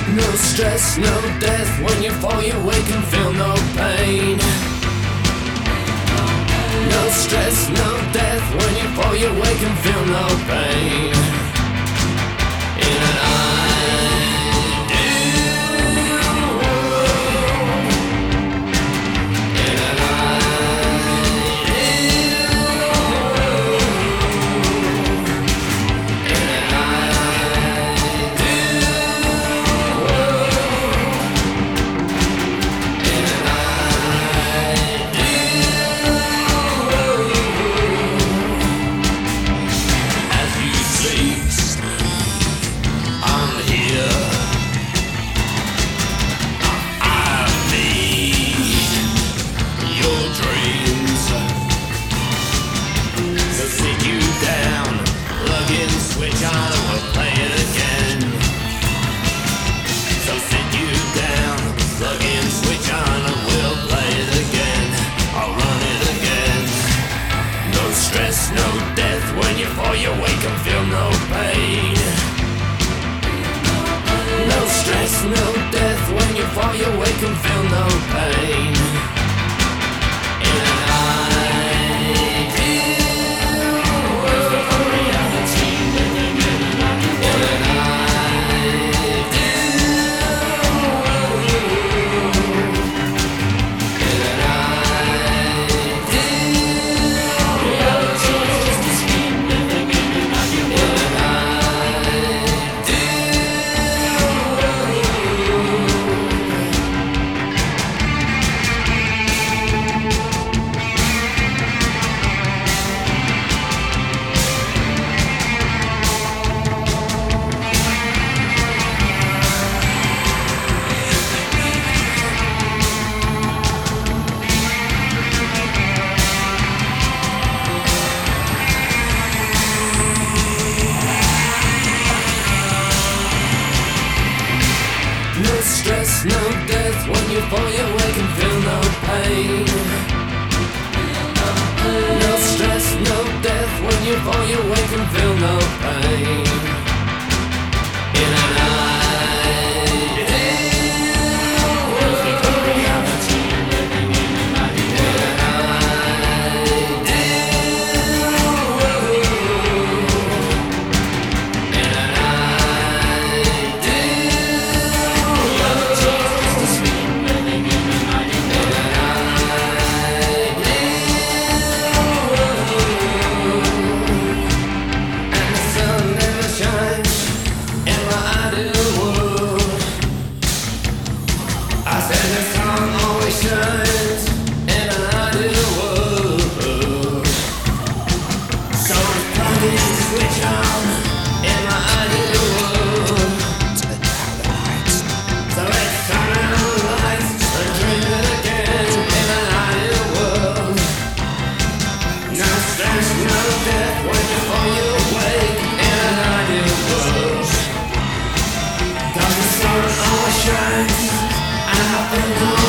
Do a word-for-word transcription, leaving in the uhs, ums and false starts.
No stress, no death. When you fall, you wake and feel no pain. No stress, no death. When you fall, you wake and feel no pain. In an ideal world. In an ideal world. In an ideal world. In an ideal world. As you sleep, I'm here. I need your dreams. So sit you down, plug in, switch on, and we'll play it again. So sit you down, plug in, switch on, and we'll play it again. I'll run it again. No stress, no death. When you fall, you wake and feel no pain. No stress, no death. When you fall, you wake and feel no pain. In an ideal world. Reality living in an ideal world. In an ideal reality is just a scheme living in an ideal world. No stress, no death. When you fall, you wake and feel no pain. No stress, no death. When you fall, you wake and feel no pain. In an ideal world. Reality living in an ideal world. In an shines in an ideal world. So plug in, switch on in my ideal world. So let's turn out the lights and dream it again in an ideal world. No stress, no death. When you fall, you wake in an ideal world. 'Cause the sun always shines and I feel